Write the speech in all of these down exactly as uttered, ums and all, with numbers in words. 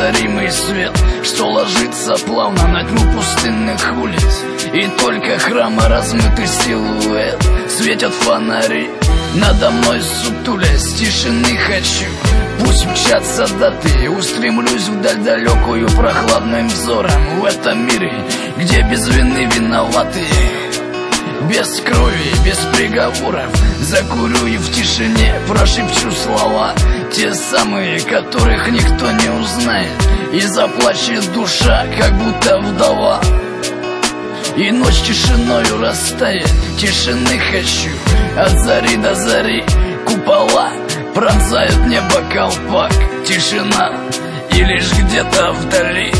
неозаримый свет, что ложится плавно на тьму пустынных улиц. И только храма размытый силуэт светят фонари надо мной, сутулясь, тишины хочу. Пусть мчатся даты, устремлюсь вдаль далекую прохладным взором. В этом мире, где без вины виноваты, без крови, без приговоров, закурю и в тишине прошепчу слова, те самые, которых никто не узнает, и заплачет душа, как будто вдова. И ночь тишиною растает, тишины хочу. От зари до зари купола пронзают небо колпак. Тишина, и лишь где-то вдали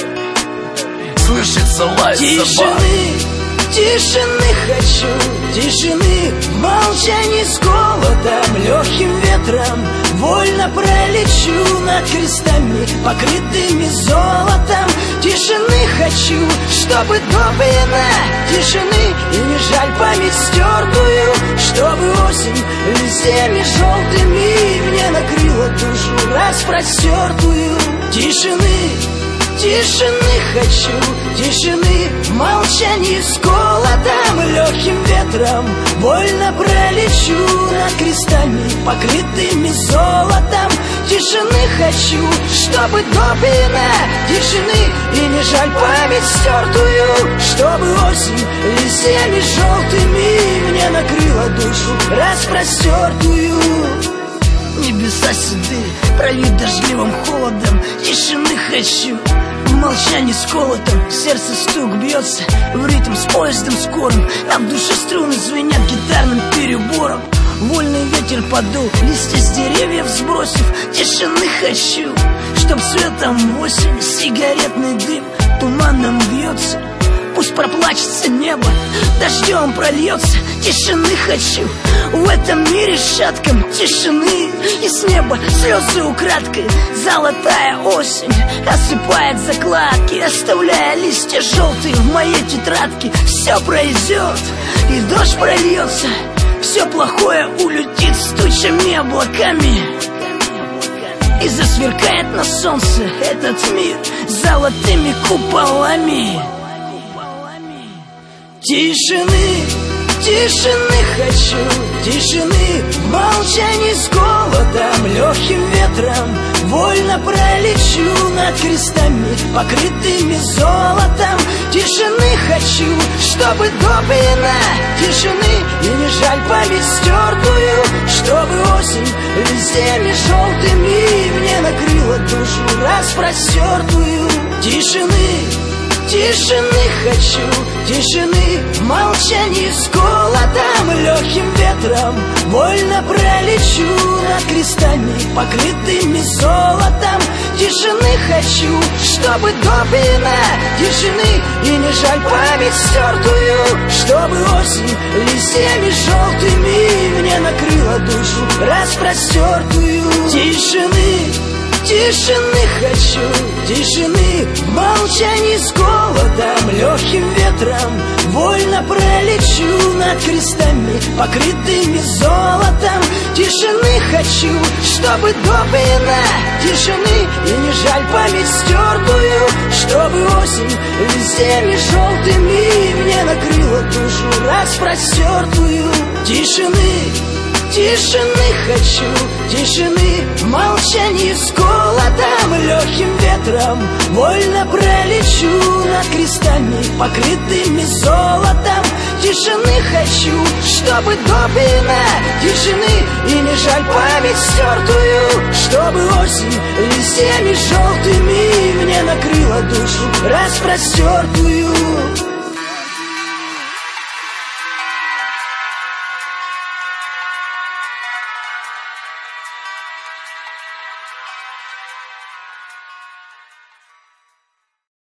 слышится лай собак. Тишины хочу, тишины, молчание с голодом, легким ветром вольно пролечу над крестами, покрытыми золотом. Тишины хочу, чтобы допьяна тишины, и не жаль память стертую, чтобы осень листьями желтыми мне накрыла душу распростертую. Тишины, тишины хочу, тишины, молчание с голодом, легким ветром вольно пролечу над крестами, покрытыми золотом. Тишины хочу, чтобы допьяна тишины, и не жаль память стертую, чтобы осень листьями желтыми мне накрыла душу распростертую. Небеса седые, пролить дождливым холодом. Тишины хочу, в молчании с колотом. Сердце стук бьется в ритм с поездом скорым, а в душе струны звенят гитарным перебором. Вольный ветер подул, листья с деревьев сбросив. Тишины хочу, чтоб светом в осень сигаретный дым туманом бьется. Пусть проплачется небо, дождем прольется. Тишины хочу, в этом мире шатком тишины. И с неба слезы украдкой, золотая осень осыпает закладки, оставляя листья желтые в моей тетрадке. Все пройдет, и дождь прольется, все плохое улетит с тучами облаками, и засверкает на солнце этот мир золотыми куполами. Тишины, тишины хочу, тишины, в молчании с голодом, легким ветром вольно пролечу над крестами, покрытыми золотом. Тишины хочу, чтобы допьяна тишины, и не жаль память стертую, чтобы осень листьями желтыми мне накрыла душу распростертую. Тишины, тишины хочу, тишины, в молчании с голодом, легким ветром вольно пролечу над крестами, покрытыми золотом. Тишины хочу, чтобы допьяна тишины, и не жаль память стертую, чтобы осень листьями желтыми мне накрыла душу распростертую. Тишины, тишины хочу, тишины, в молчании с голодом, легким ветром вольно пролечу над крестами, покрытыми золотом. Тишины хочу, чтобы допьяна тишины, и не жаль память стертую, чтобы осень листьями желтыми мне накрыла душу распростертую. Тишины, тишины хочу, тишины, в молчании с голодом, легким ветром вольно пролечу над крестами, покрытыми золотом. Тишины хочу, чтобы допьяна тишины, и не жаль память стертую, чтобы осень листьями желтыми мне накрыла душу распростертую.